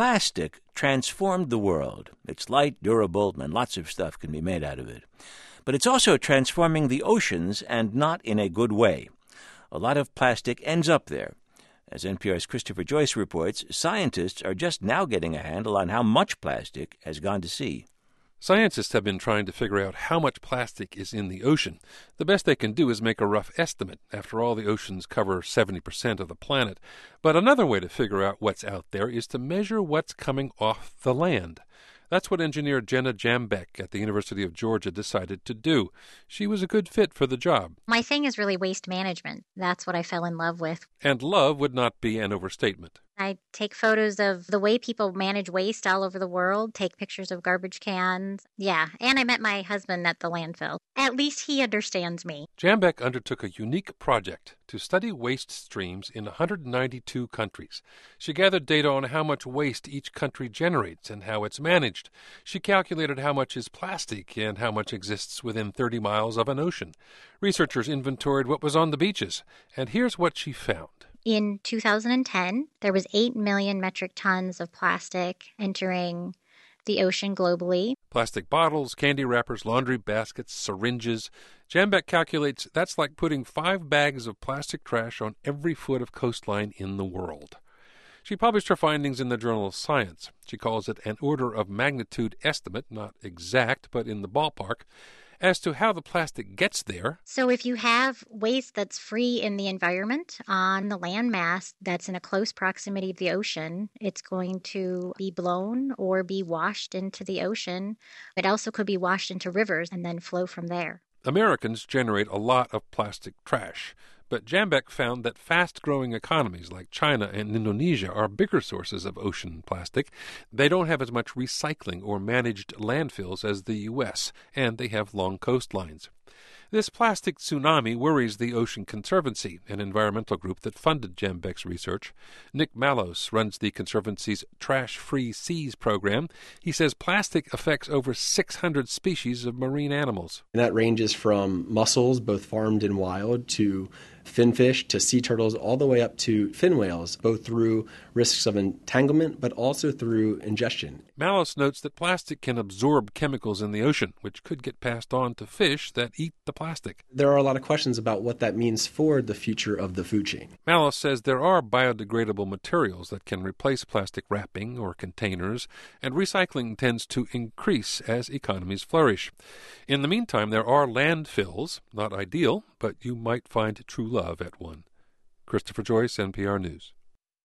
plastic transformed the world. It's light, durable, and lots of stuff can be made out of it. But it's also transforming the oceans, and not in a good way. A lot of plastic ends up there. As NPR's Christopher Joyce reports, scientists are just now getting a handle on how much plastic has gone to sea. Scientists have been trying to figure out how much plastic is in the ocean. The best they can do is make a rough estimate. After all, the oceans cover 70% of the planet. But another way to figure out what's out there is to measure what's coming off the land. That's what engineer Jenna Jambeck at the University of Georgia decided to do. She was a good fit for the job. My thing is really waste management. That's what I fell in love with. And love would not be an overstatement. I take photos of the way people manage waste all over the world, take pictures of garbage cans. Yeah, and I met my husband at the landfill. At least he understands me. Jambeck undertook a unique project to study waste streams in 192 countries. She gathered data on how much waste each country generates and how it's managed. She calculated how much is plastic and how much exists within 30 miles of an ocean. Researchers inventoried what was on the beaches, and here's what she found. In 2010, there was 8 million metric tons of plastic entering the ocean globally. Plastic bottles, candy wrappers, laundry baskets, syringes. Jambeck calculates that's like putting 5 bags of plastic trash on every foot of coastline in the world. She published her findings in the journal Science. She calls it an order of magnitude estimate, not exact, but in the ballpark, as to how the plastic gets there. So if you have waste that's free in the environment on the landmass that's in a close proximity of the ocean, it's going to be blown or be washed into the ocean. It also could be washed into rivers and then flow from there. Americans generate a lot of plastic trash, but Jambeck found that fast-growing economies like China and Indonesia are bigger sources of ocean plastic. They don't have as much recycling or managed landfills as the U.S., and they have long coastlines. This plastic tsunami worries the Ocean Conservancy, an environmental group that funded Jambeck's research. Nick Mallos runs the Conservancy's Trash-Free Seas program. He says plastic affects over 600 species of marine animals. And that ranges from mussels, both farmed and wild, to finfish, to sea turtles, all the way up to fin whales, both through risks of entanglement, but also through ingestion. Mallos notes that plastic can absorb chemicals in the ocean, which could get passed on to fish that eat the plastic. There are a lot of questions about what that means for the future of the food chain. Mallos says there are biodegradable materials that can replace plastic wrapping or containers, and recycling tends to increase as economies flourish. In the meantime, there are landfills, not ideal, but you might find true love at one. Christopher Joyce, NPR News.